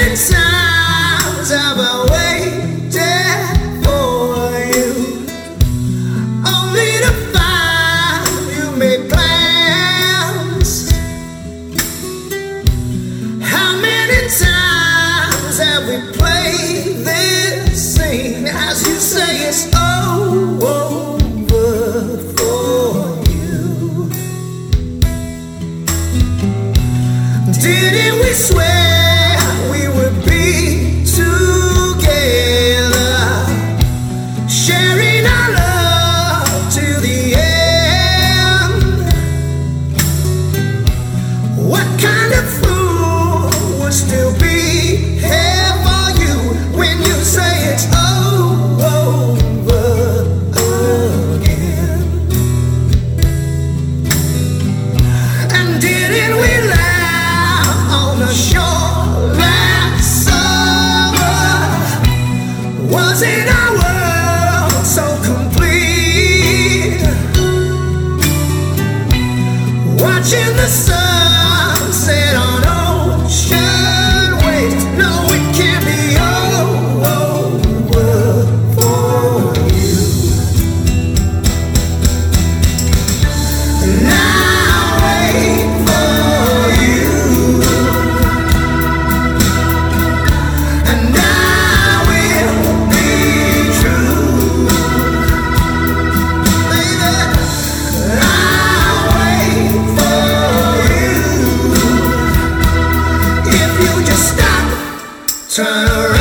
many times have I waited for you, only to find you made plans? How many times have we played this scene? As you say, it's over for you. Didn't we swear we would be together, sharing our love to the end? What kind of fool would still be here for you when you say it's over again? And didn't we laugh on the shore last summer? Wasn't our world so complete? Watching the sunset on ocean waves. No, it can't be over for you. And I'll wait for you, and I will be true, baby. I'll wait for you if you just stop, turn around.